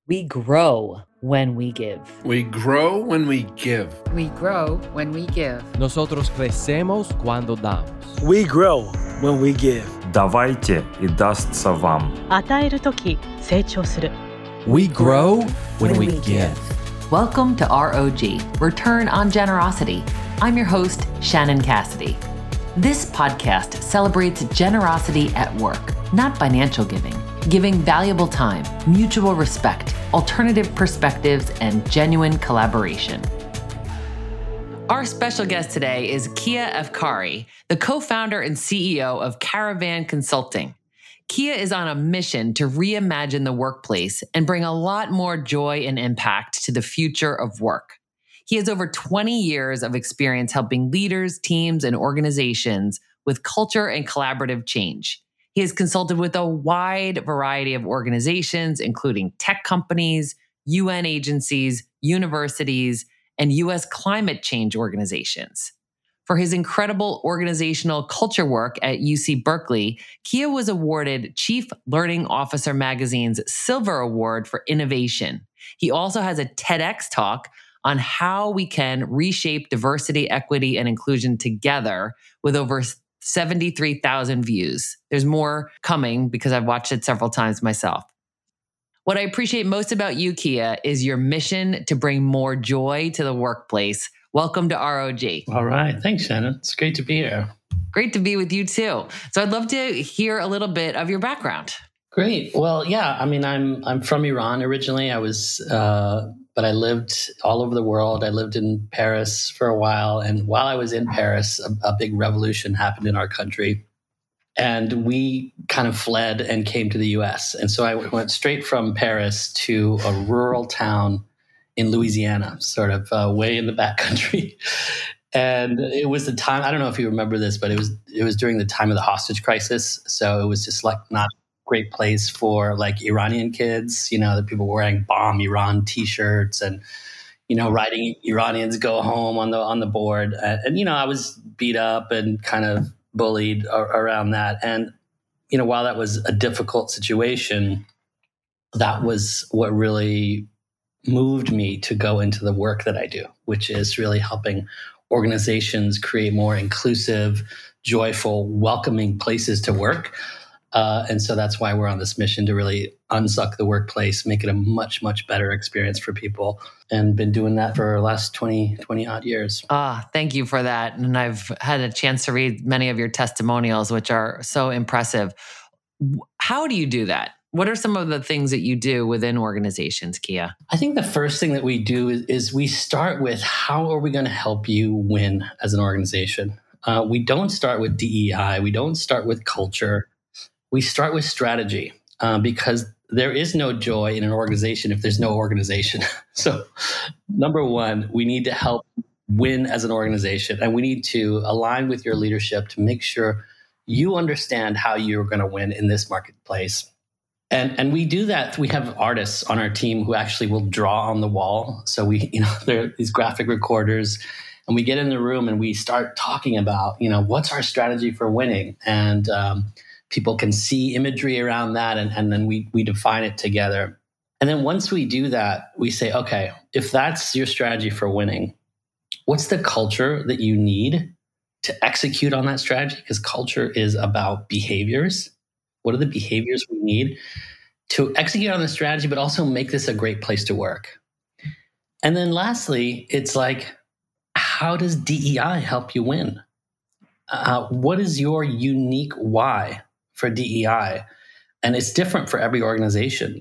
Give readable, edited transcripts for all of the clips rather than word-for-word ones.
We grow when we give. We grow when we give. We grow when we give. Nosotros crecemos cuando damos. We grow when we give. Давайте, и дастся вам. 与えるとき成長する。 We grow when we give. Welcome to ROG, Return on Generosity. I'm your host, Shannon Cassidy. This podcast celebrates generosity at work, not financial giving valuable time, mutual respect, alternative perspectives, and genuine collaboration. Our special guest today is Kia Afkari, the co-founder and CEO of Caravan Consulting. Kia is on a mission to reimagine the workplace and bring a lot more joy and impact to the future of work. He has over 20 years of experience helping leaders, teams, and organizations with culture and collaborative change. He has consulted with a wide variety of organizations, including tech companies, UN agencies, universities, and U.S. climate change organizations. For his incredible organizational culture work at UC Berkeley, Kia was awarded Chief Learning Officer Magazine's Silver Award for Innovation. He also has a TEDx talk on how we can reshape diversity, equity, and inclusion together with over 73,000 views. There's more coming because I've watched it several times myself. What I appreciate most about you, Kia, is your mission to bring more joy to the workplace. Welcome to ROG. All right. Thanks, Shannon. It's great to be here. Great to be with you too. So I'd love to hear a little bit of your background. Great. Well, yeah. I mean, I'm from Iran originally. But I lived all over the world. I lived in Paris for a while. And while I was in Paris, a big revolution happened in our country. And we kind of fled and came to the US. And so I went straight from Paris to a rural town in Louisiana, sort of way in the backcountry. And it was the time, I don't know if you remember this, but it was during the time of the hostage crisis. So it was just like not great place for like Iranian kids, the people wearing Bomb Iran T-shirts and, writing Iranians go home on the board. And I was beat up and kind of bullied around that. And, while that was a difficult situation, that was what really moved me to go into the work that I do, which is really helping organizations create more inclusive, joyful, welcoming places to work. And so that's why we're on this mission to really unsuck the workplace, make it a much, much better experience for people, and been doing that for the last 20 odd years. Thank you for that. And I've had a chance to read many of your testimonials, which are so impressive. How do you do that? What are some of the things that you do within organizations, Kia? I think the first thing that we do is we start with how are we going to help you win as an organization? We don't start with DEI. We don't start with culture. We start with strategy because there is no joy in an organization if there's no organization. So number one, we need to help win as an organization, and we need to align with your leadership to make sure you understand how you're going to win in this marketplace. And we do that. We have artists on our team who actually will draw on the wall. So there are these graphic recorders, and we get in the room and we start talking about, what's our strategy for winning? And people can see imagery around that, and then we define it together. And then once we do that, we say, okay, if that's your strategy for winning, what's the culture that you need to execute on that strategy? Because culture is about behaviors. What are the behaviors we need to execute on the strategy, but also make this a great place to work? And then lastly, it's like, how does DEI help you win? What is your unique why for DEI? And it's different for every organization.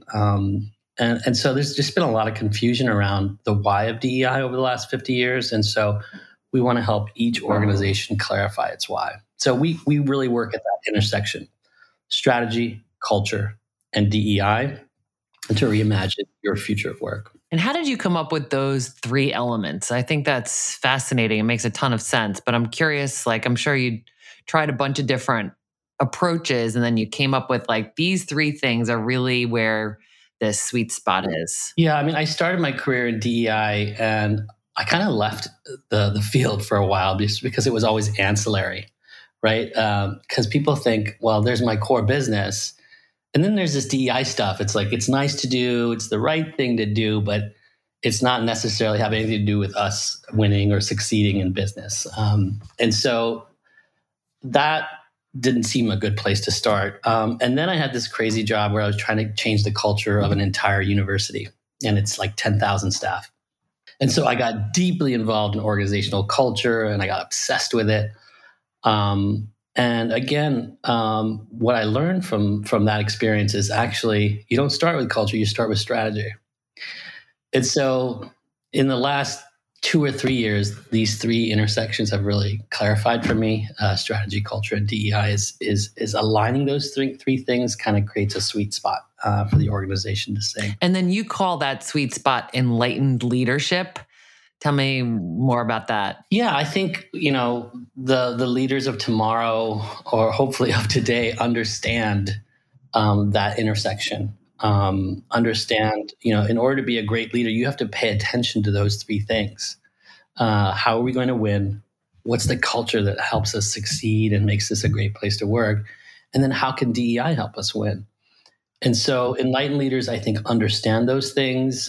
And so there's just been a lot of confusion around the why of DEI over the last 50 years. And so we want to help each organization clarify its why. So we really work at that intersection: strategy, culture, and DEI, to reimagine your future of work. And how did you come up with those three elements? I think that's fascinating. It makes a ton of sense, but I'm curious, I'm sure you tried a bunch of different approaches and then you came up with these three things are really where the sweet spot is. Yeah. I mean, I started my career in DEI and I kind of left the field for a while just because it was always ancillary, right? Because people think, well, there's my core business. And then there's this DEI stuff. It's like, it's nice to do, it's the right thing to do, but it's not necessarily have anything to do with us winning or succeeding in business. And so that didn't seem a good place to start. And then I had this crazy job where I was trying to change the culture of an entire university, and it's like 10,000 staff. And so I got deeply involved in organizational culture, and I got obsessed with it. And again, what I learned from that experience is actually you don't start with culture, you start with strategy. And so in the last 2 or 3 years, these three intersections have really clarified for me. Strategy, culture, and DEI is aligning those three things kind of creates a sweet spot for the organization to sing. And then you call that sweet spot enlightened leadership. Tell me more about that. Yeah, I think, the leaders of tomorrow, or hopefully of today, understand that intersection. Understand, in order to be a great leader, you have to pay attention to those three things. How are we going to win? What's the culture that helps us succeed and makes this a great place to work? And then how can DEI help us win? And so enlightened leaders, I think, understand those things.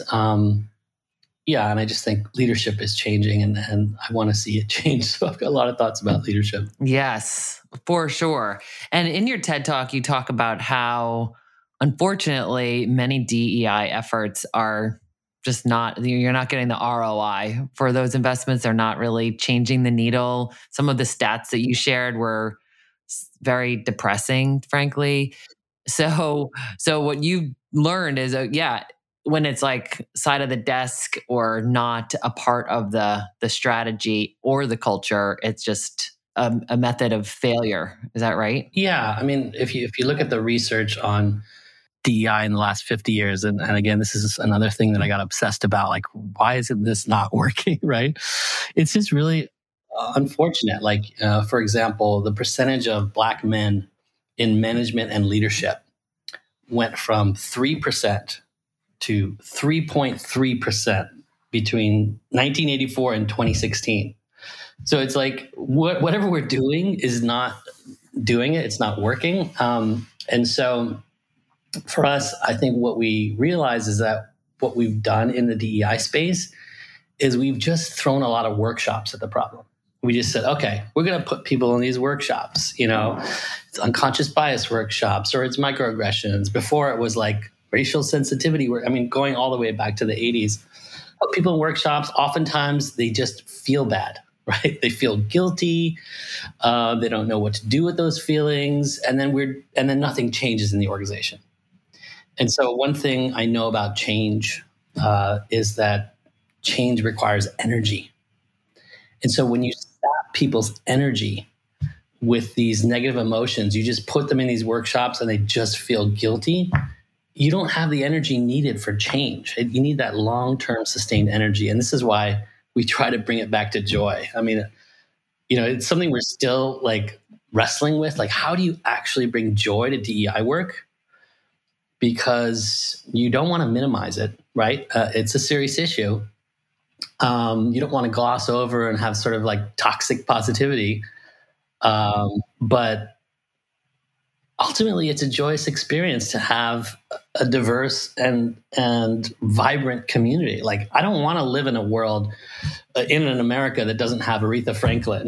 And I just think leadership is changing, and I want to see it change. So I've got a lot of thoughts about leadership. Yes, for sure. And in your TED Talk, you talk about how, unfortunately, many DEI efforts are just you're not getting the ROI for those investments. They're not really changing the needle. Some of the stats that you shared were very depressing, frankly. So what you learned is, when it's like side of the desk or not a part of the strategy or the culture, it's just a method of failure. Is that right? Yeah. I mean, if you look at the research on DEI in the last 50 years, and again, this is another thing that I got obsessed about, like, why isn't this not working, right? It's just really unfortunate. Like, for example, the percentage of Black men in management and leadership went from 3% to 3.3% between 1984 and 2016. So it's like whatever we're doing is not doing it. It's not working. And so for us, I think what we realize is that what we've done in the DEI space is we've just thrown a lot of workshops at the problem. We just said, okay, we're going to put people in these workshops, it's unconscious bias workshops, or it's microaggressions. Before it was like racial sensitivity, going all the way back to the 80s. People in workshops, oftentimes they just feel bad, right? They feel guilty. They don't know what to do with those feelings. And then nothing changes in the organization. And so one thing I know about change is that change requires energy. And so when you sap people's energy with these negative emotions, you just put them in these workshops and they just feel guilty. You don't have the energy needed for change. You need that long-term sustained energy. And this is why we try to bring it back to joy. I mean, it's something we're still like wrestling with. Like, how do you actually bring joy to DEI work? Because you don't want to minimize it, right? It's a serious issue. You don't want to gloss over and have sort of like toxic positivity. But ultimately, it's a joyous experience to have a diverse and vibrant community. Like, I don't want to live in a world, in an America that doesn't have Aretha Franklin.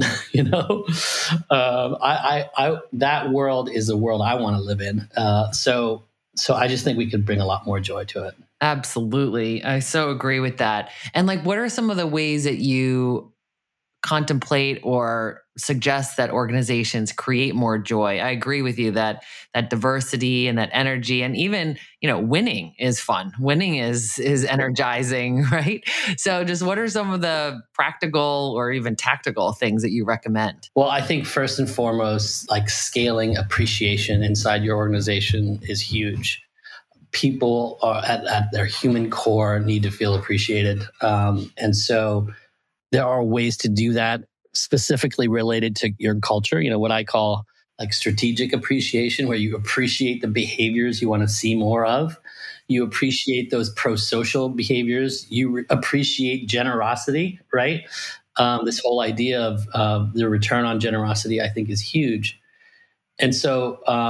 That world is the world I want to live in. So I just think we could bring a lot more joy to it. Absolutely, I so agree with that. And like, what are some of the ways that you contemplate or suggest that organizations create more joy? I agree with you that diversity and that energy, and even, winning is fun. Winning is energizing, right? So just what are some of the practical or even tactical things that you recommend? Well, I think first and foremost, like scaling appreciation inside your organization is huge. People are at their human core need to feel appreciated. And so there are ways to do that specifically related to your culture, what I call like strategic appreciation, where you appreciate the behaviors you want to see more of. You appreciate those pro-social behaviors. You appreciate generosity, right? This whole idea of the return on generosity, I think, is huge. And so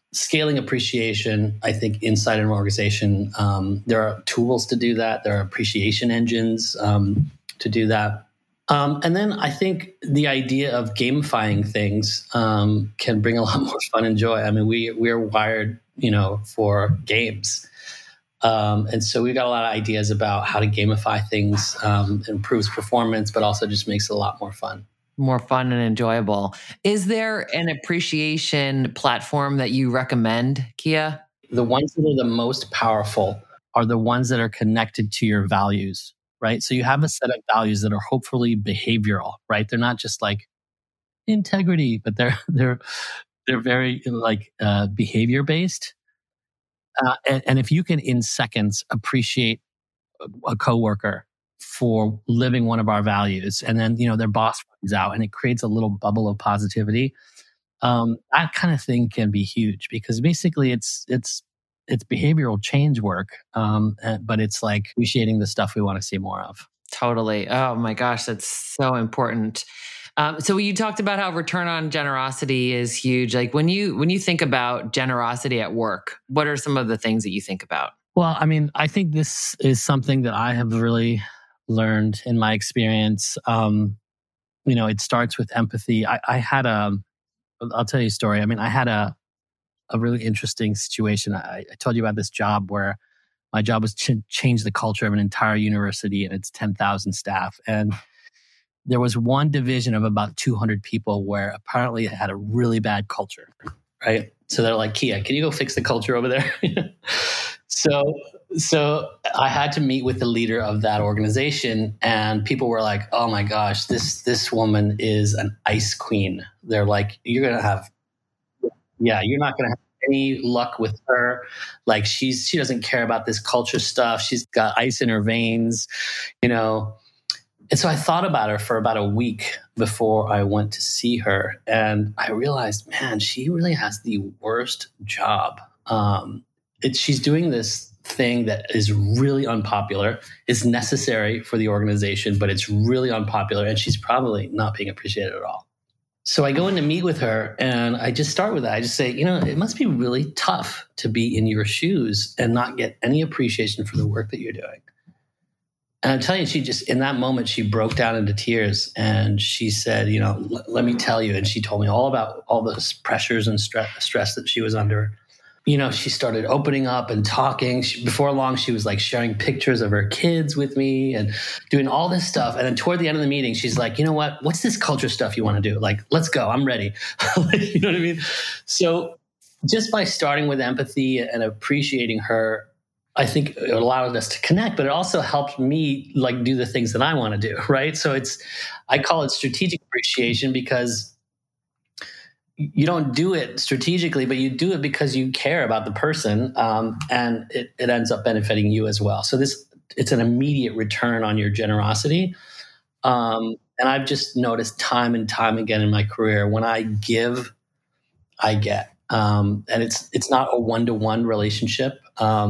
scaling appreciation, I think inside an organization, there are tools to do that. There are appreciation engines to do that. And then I think the idea of gamifying things can bring a lot more fun and joy. I mean, we're wired, for games. And so we've got a lot of ideas about how to gamify things, improves performance, but also just makes it a lot more fun. More fun and enjoyable. Is there an appreciation platform that you recommend, Kia? The ones that are the most powerful are the ones that are connected to your values, right? So you have a set of values that are hopefully behavioral, right? They're not just like integrity, but they're very like behavior based. And if you can in seconds appreciate a coworker for living one of our values, and then their boss finds out, and it creates a little bubble of positivity. That kind of thing can be huge because basically it's behavioral change work, but it's like appreciating the stuff we want to see more of. Totally. Oh my gosh, that's so important. So you talked about how return on generosity is huge. Like when you think about generosity at work, what are some of the things that you think about? Well, I mean, I think this is something that I have really learned in my experience. It starts with empathy. I'll tell you a story. I mean, I had a really interesting situation. I told you about this job where my job was to change the culture of an entire university and its 10,000 staff. And there was one division of about 200 people where apparently it had a really bad culture, right? So they're like, Kia, can you go fix the culture over there? So I had to meet with the leader of that organization, and people were like, "Oh my gosh, this woman is an ice queen." They're like, you're not gonna have any luck with her. Like she doesn't care about this culture stuff. She's got ice in her veins, And so I thought about her for about a week before I went to see her, and I realized, man, she really has the worst job. She's doing this thing that is really unpopular, is necessary for the organization, but it's really unpopular, and she's probably not being appreciated at all. So I go in to meet with her, and I just start with that. I just say, it must be really tough to be in your shoes and not get any appreciation for the work that you're doing. And I'm telling you, she just, in that moment, she broke down into tears, and she said, let me tell you. And she told me all about all the pressures and stress that she was under. She started opening up and talking. Before long, she was like sharing pictures of her kids with me and doing all this stuff. And then toward the end of the meeting, she's like, you know what? What's this culture stuff you want to do? Like, let's go. I'm ready. You know what I mean? So just by starting with empathy and appreciating her, I think it allowed us to connect, but it also helped me like do the things that I want to do, right? So I call it strategic appreciation because you don't do it strategically, but you do it because you care about the person, and it ends up benefiting you as well. So it's an immediate return on your generosity. And I've just noticed time and time again in my career, when I give, I get. And it's not a one-to-one relationship.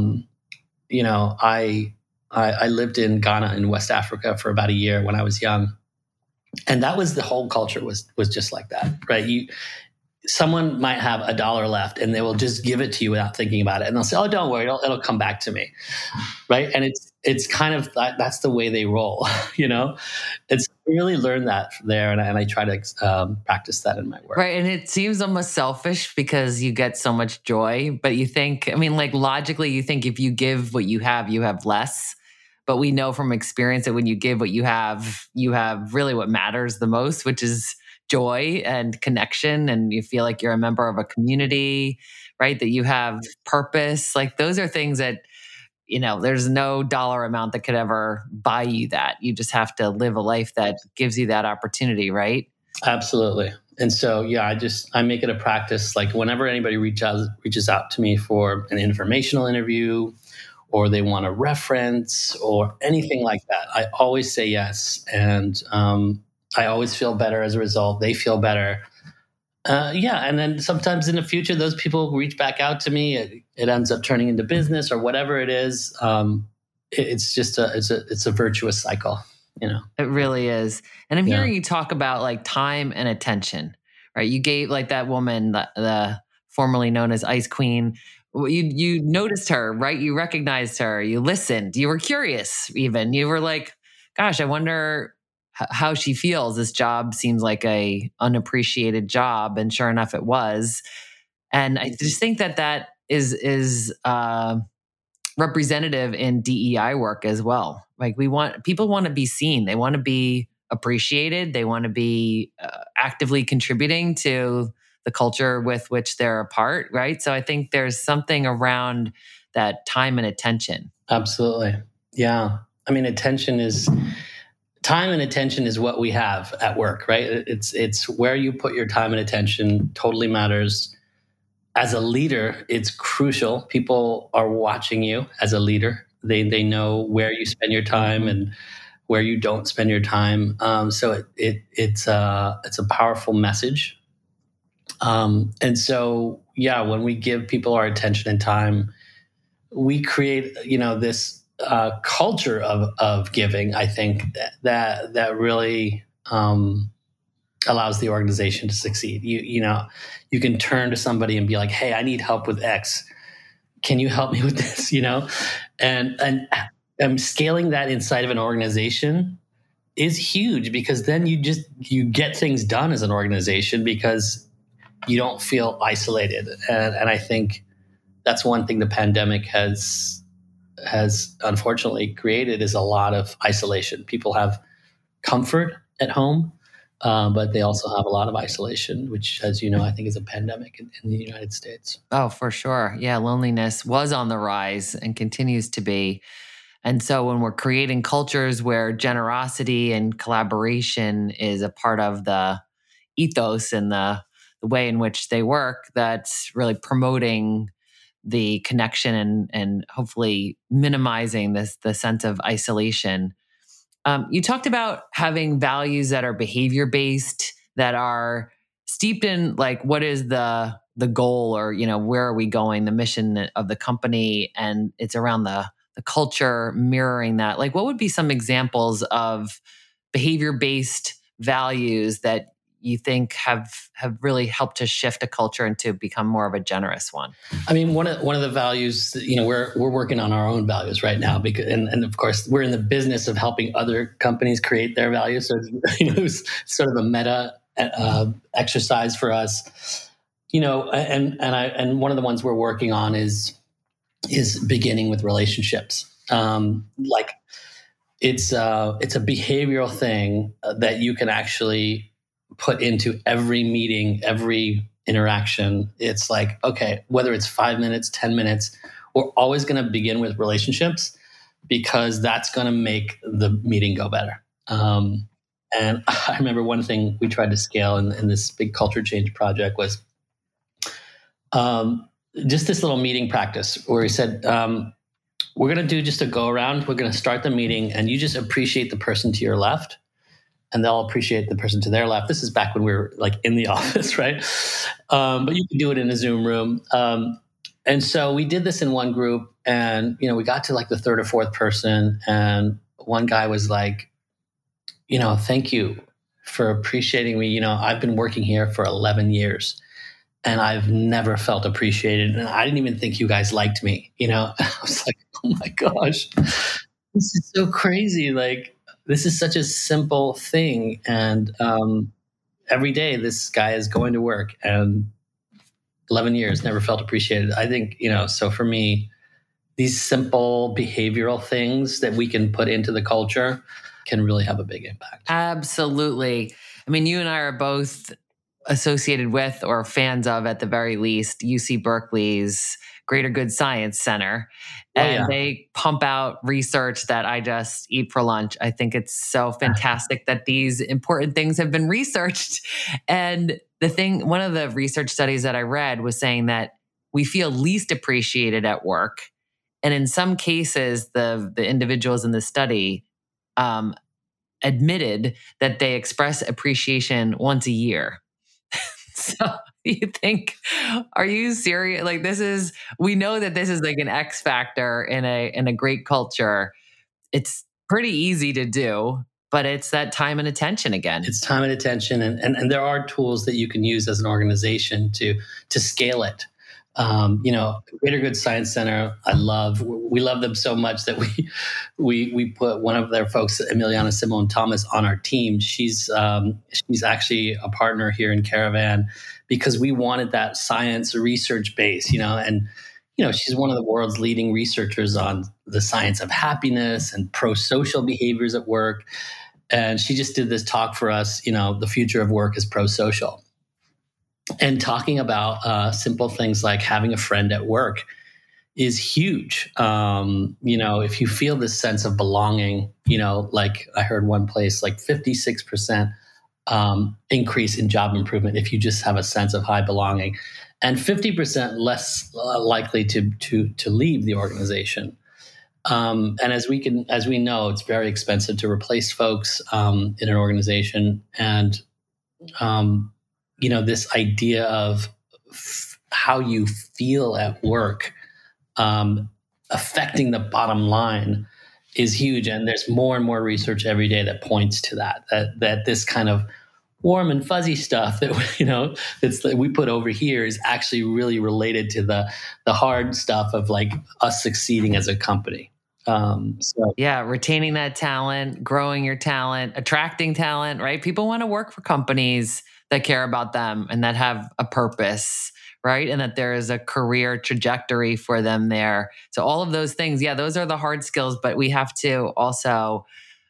I lived in Ghana in West Africa for about a year when I was young. And that was the whole culture was just like that, right? Someone might have $1 left and they will just give it to you without thinking about it. And they'll say, oh, don't worry, it'll come back to me, right? And it's kind of, that's the way they roll, It's really learned that there, and I try to practice that in my work. Right, and it seems almost selfish because you get so much joy, but you think, logically, you think if you give what you have less. But we know from experience that when you give what you have really what matters the most, which is joy and connection, and you feel like you're a member of a community, right? That you have purpose. Like those are things that, there's no dollar amount that could ever buy you that. You just have to live a life that gives you that opportunity, right? Absolutely. And so, I make it a practice. Like whenever anybody reaches out to me for an informational interview, or they want a reference or anything like that, I always say yes. And I always feel better as a result. They feel better. And then sometimes in the future, those people reach back out to me. It ends up turning into business or whatever it is. It's just it's a virtuous cycle, It really is. And I'm hearing you talk about like time and attention, right? You gave like that woman the formerly known as Ice Queen. You noticed her, right? You recognized her. You listened. You were curious even. You were like, gosh, I wonder how she feels. This job seems like a unappreciated job. And sure enough, it was. And I just think that is representative in DEI work as well. Like people want to be seen. They want to be appreciated. They want to be actively contributing to the culture with which they're a part, right? So I think there's something around that time and attention. Absolutely. Yeah. I mean, time and attention is what we have at work, right? It's where you put your time and attention totally matters. As a leader, it's crucial. People are watching you as a leader. They know where you spend your time and where you don't spend your time. So it's a powerful message. And so, yeah, when we give people our attention and time, we create, this culture of giving. I think that really allows the organization to succeed. You can turn to somebody and be like, "Hey, I need help with X. Can you help me with this?" And scaling that inside of an organization is huge, because then you get things done as an organization because you don't feel isolated. And I think that's one thing the pandemic has unfortunately created, is a lot of isolation. People have comfort at home, but they also have a lot of isolation, which, as you know, I think is a pandemic in the United States. Oh, for sure. Yeah, loneliness was on the rise and continues to be. And so when we're creating cultures where generosity and collaboration is a part of the ethos and the way in which they work, that's really promoting the connection and hopefully minimizing the sense of isolation. You talked about having values that are behavior-based, that are steeped in like, what is the goal, or, where are we going, the mission of the company, and it's around the culture mirroring that. Like, what would be some examples of behavior-based values that you think have really helped to shift a culture and to become more of a generous one? I mean, one of the values, we're working on our own values right now, because and of course we're in the business of helping other companies create their values. So it's sort of a meta exercise for us. And one of the ones we're working on is beginning with relationships. Like it's a behavioral thing that you can actually put into every meeting, every interaction. It's like, okay, whether it's 5 minutes, 10 minutes, we're always going to begin with relationships, because that's going to make the meeting go better. And I remember one thing we tried to scale in this big culture change project was just this little meeting practice where we said, we're going to do just a go around. We're going to start the meeting and you just appreciate the person to your left, and they'll appreciate the person to their left. This is back when we were like in the office, right? But you can do it in a Zoom room. And so we did this in one group, and, we got to like the third or fourth person, and one guy was like, "Thank you for appreciating me. I've been working here for 11 years and I've never felt appreciated. And I didn't even think you guys liked me." I was like, oh my gosh, this is so crazy. Like, this is such a simple thing. And every day this guy is going to work and 11 years, never felt appreciated. I think, so for me, these simple behavioral things that we can put into the culture can really have a big impact. Absolutely. I mean, you and I are both associated with, or fans of at the very least, UC Berkeley's Greater Good Science Center. And they pump out research that I just eat for lunch. I think it's so fantastic that these important things have been researched. And one of the research studies that I read was saying that we feel least appreciated at work. And in some cases, the individuals in the study admitted that they express appreciation once a year. So you think, are you serious? Like, we know that this is like an X factor in a great culture. It's pretty easy to do. but it's that time and attention again. It's time and attention, and there are tools that you can use as an organization to scale it. Greater Good Science Center, we love them so much that we put one of their folks, Emiliana Simone Thomas, on our team. She's actually a partner here in Caravan because we wanted that science research base, and she's one of the world's leading researchers on the science of happiness and pro-social behaviors at work. And she just did this talk for us, the future of work is pro-social. And talking about simple things like having a friend at work is huge. If you feel this sense of belonging, like I heard one place, like 56% increase in job improvement if you just have a sense of high belonging, and 50% less likely to leave the organization. And as we know, it's very expensive to replace folks in an organization, and this idea of how you feel at work affecting the bottom line is huge. And there's more and more research every day that points to that this kind of warm and fuzzy stuff that we put over here is actually really related to the hard stuff of like us succeeding as a company. Retaining that talent, growing your talent, attracting talent, right? People want to work for companies that care about them and that have a purpose, right? And that there is a career trajectory for them there. So all of those things, those are the hard skills, but we have to also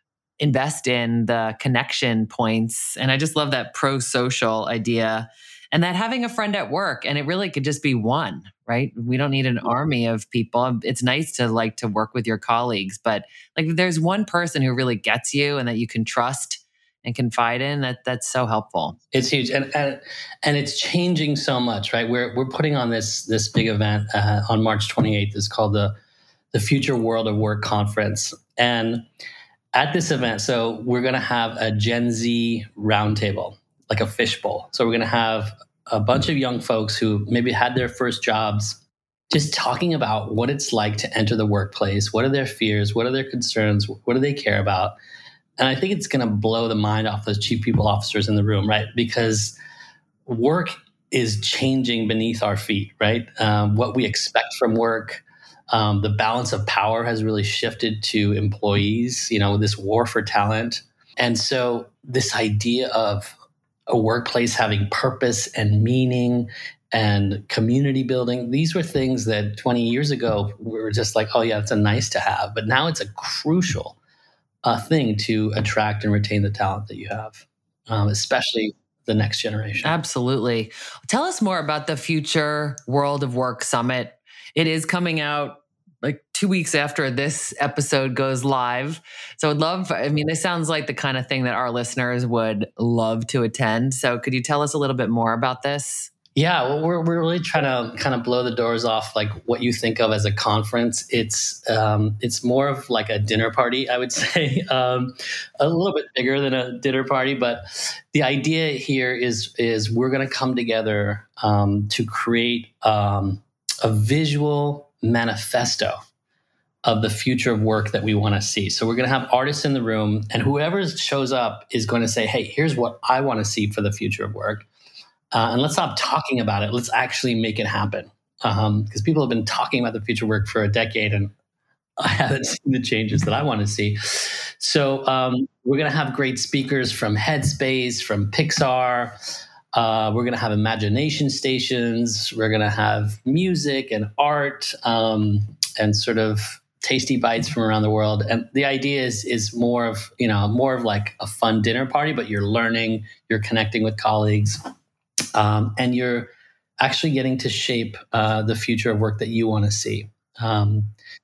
invest in the connection points. And I just love that pro-social idea and that having a friend at work, and it really could just be one, right? We don't need an army of people. It's nice to like to work with your colleagues, but like if there's one person who really gets you and that you can trust and confide in, that's so helpful. It's huge, and it's changing so much, right? We're putting on this big event on March 28th. It's called the Future World of Work Conference, and at this event, so we're going to have a Gen Z roundtable, like a fishbowl. So we're going to have a bunch of young folks who maybe had their first jobs, just talking about what it's like to enter the workplace. What are their fears? What are their concerns? What do they care about? And I think it's going to blow the mind off those chief people officers in the room, right? Because work is changing beneath our feet, right? What we expect from work, the balance of power has really shifted to employees, this war for talent. And so this idea of a workplace having purpose and meaning and community building, these were things that 20 years ago, we were just like, oh yeah, it's a nice to have. But now it's a crucial thing to attract and retain the talent that you have, especially the next generation. Absolutely. Tell us more about the Future World of Work Summit. It is coming out like 2 weeks after this episode goes live. So this sounds like the kind of thing that our listeners would love to attend. So could you tell us a little bit more about this? Yeah, well, we're really trying to kind of blow the doors off like what you think of as a conference. It's more of like a dinner party, I would say, a little bit bigger than a dinner party. But the idea here is we're going to come together to create a visual manifesto of the future of work that we want to see. So we're going to have artists in the room, and whoever shows up is going to say, hey, here's what I want to see for the future of work. And let's stop talking about it. Let's actually make it happen. Because people have been talking about the future of work for a decade, and I haven't seen the changes that I want to see. So we're going to have great speakers from Headspace, from Pixar. We're going to have imagination stations. We're going to have music and art and sort of tasty bites from around the world. And the idea is more of like a fun dinner party, but you're learning, you're connecting with colleagues. And you're actually getting to shape the future of work that you want to see. And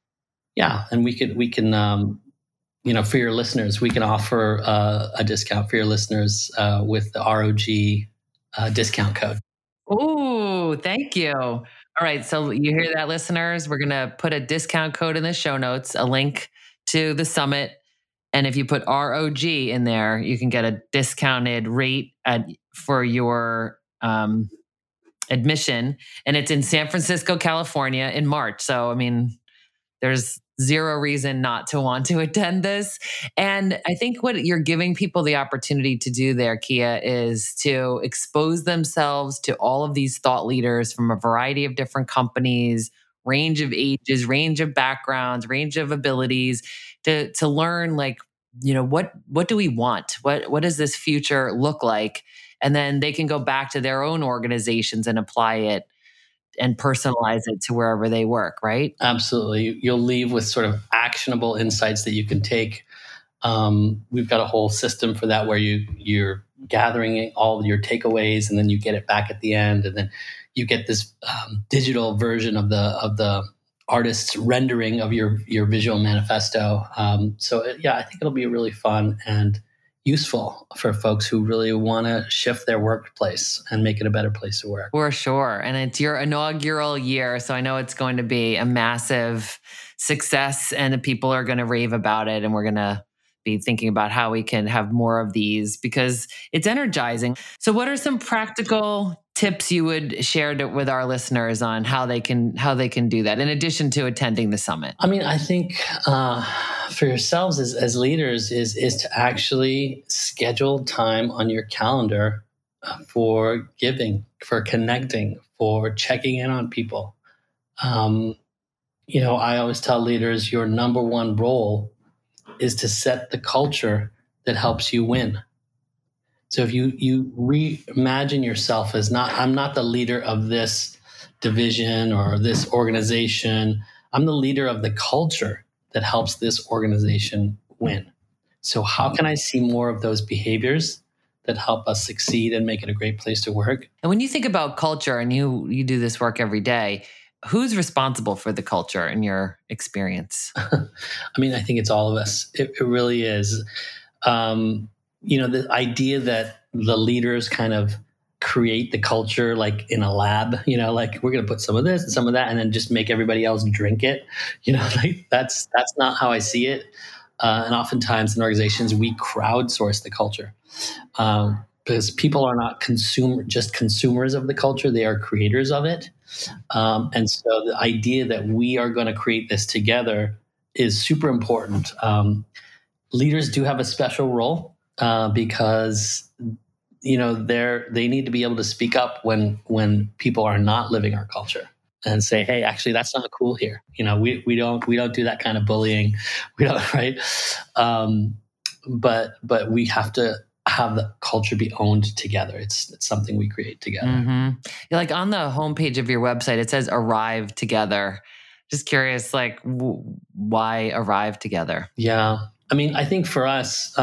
we can for your listeners, we can offer a discount for your listeners with the ROG discount code. Ooh, thank you. All right, so you hear that, listeners? We're going to put a discount code in the show notes, a link to the summit. And if you put ROG in there, you can get a discounted rate for your admission, and it's in San Francisco, California in March. So, there's zero reason not to want to attend this. And I think what you're giving people the opportunity to do there, Kia, is to expose themselves to all of these thought leaders from a variety of different companies, range of ages, range of backgrounds, range of abilities, to learn, like, what do we want? What does this future look like? And then they can go back to their own organizations and apply it and personalize it to wherever they work, right? Absolutely. You'll leave with sort of actionable insights that you can take. We've got a whole system for that where you're gathering all your takeaways, and then you get it back at the end, and then you get this digital version of the artist's rendering of your visual manifesto. So I think it'll be really fun and useful for folks who really want to shift their workplace and make it a better place to work. For sure. And it's your inaugural year, so I know it's going to be a massive success, and people are going to rave about it, and we're going to be thinking about how we can have more of these because it's energizing. So what are some practical tips you would share with our listeners on how they can do that in addition to attending the summit? I mean, I think for yourselves as leaders is to actually schedule time on your calendar for giving, for connecting, for checking in on people. I always tell leaders your number one role is to set the culture that helps you win. So if you reimagine yourself as I'm not the leader of this division or this organization. I'm the leader of the culture that helps this organization win. So how can I see more of those behaviors that help us succeed and make it a great place to work? And when you think about culture, and you do this work every day, who's responsible for the culture in your experience? I mean, I think it's all of us. It really is. The idea that the leaders kind of create the culture like in a lab, like we're going to put some of this and some of that and then just make everybody else drink it. Like that's not how I see it. And oftentimes in organizations, we crowdsource the culture because people are not just consumers of the culture. They are creators of it. And so the idea that we are going to create this together is super important. Leaders do have a special role because they need to be able to speak up when people are not living our culture and say, hey, actually, that's not cool here. We don't do that kind of bullying. We don't, right? But we have to have the culture be owned together. It's something we create together. Mm-hmm. Like on the homepage of your website, it says arrive together. Just curious, like why arrive together? Yeah. I mean, I think for us,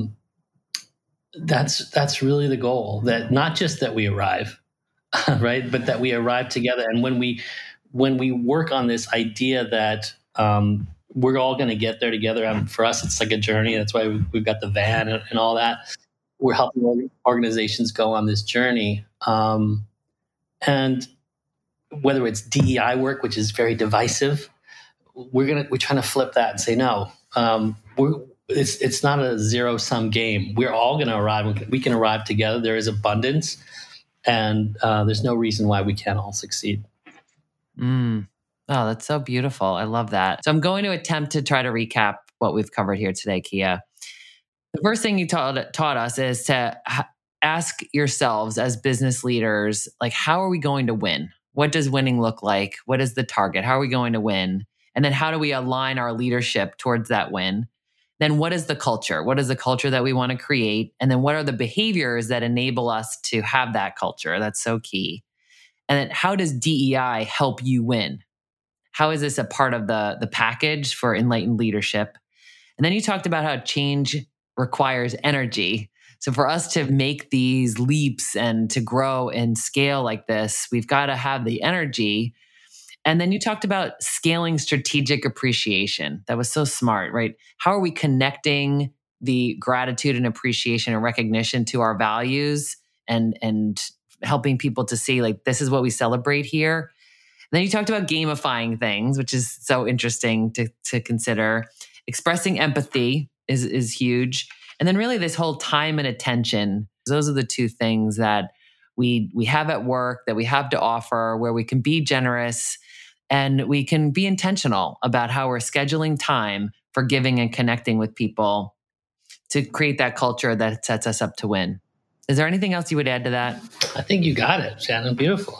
that's really the goal, that not just that we arrive, right? But that we arrive together. And when we work on this idea that we're all going to get there together, for us, it's like a journey. That's why we've got the van and all that. We're helping organizations go on this journey. And whether it's DEI work, which is very divisive, we're trying to flip that and say, no, it's not a zero-sum game. We're all going to arrive. We can arrive together. There is abundance, and there's no reason why we can't all succeed. Oh, that's so beautiful. I love that. So I'm going to attempt to try to recap what we've covered here today, Kia. The first thing you taught us is to ask yourselves as business leaders, like, how are we going to win? What does winning look like? What is the target? How are we going to win? And then how do we align our leadership towards that win? Then what is the culture? What is the culture that we want to create? And then what are the behaviors that enable us to have that culture? That's so key. And then how does DEI help you win? How is this a part of the package for enlightened leadership? And then you talked about how change requires energy. So for us to make these leaps and to grow and scale like this, we've got to have the energy. And then you talked about scaling strategic appreciation. That was so smart, right? How are we connecting the gratitude and appreciation and recognition to our values and helping people to see, like, this is what we celebrate here? And then you talked about gamifying things, which is so interesting to consider. Expressing empathy is huge. And then really this whole time and attention. Those are the two things that we have at work, that we have to offer, where we can be generous And we can be intentional about how we're scheduling time for giving and connecting with people to create that culture that sets us up to win. Is there anything else you would add to that? I think you got it, Shannon. Beautiful.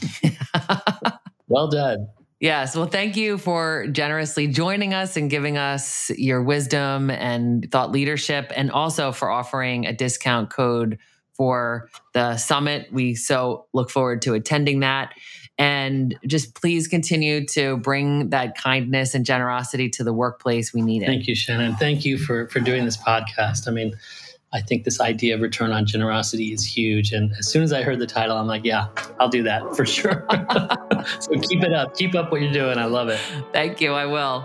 Well done. Yes. Well, thank you for generously joining us and giving us your wisdom and thought leadership, and also for offering a discount code for the summit. We so look forward to attending that. And just please continue to bring that kindness and generosity to the workplace. We need it. Thank you, Shannon. Thank you for doing this podcast. I mean, I think this idea of return on generosity is huge. And as soon as I heard the title, I'm like, yeah, I'll do that for sure. So keep it up. Keep up what you're doing. I love it. Thank you. I will.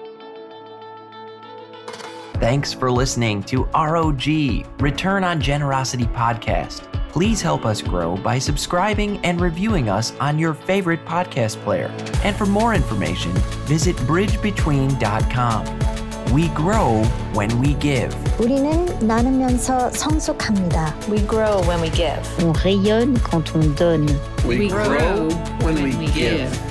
Thanks for listening to ROG, Return on Generosity Podcast. Please help us grow by subscribing and reviewing us on your favorite podcast player. And for more information, visit bridgebetween.com. We grow when we give. 우리는 나누면서 성숙합니다. We grow when we give. On rayonne quand on donne. We grow when we give.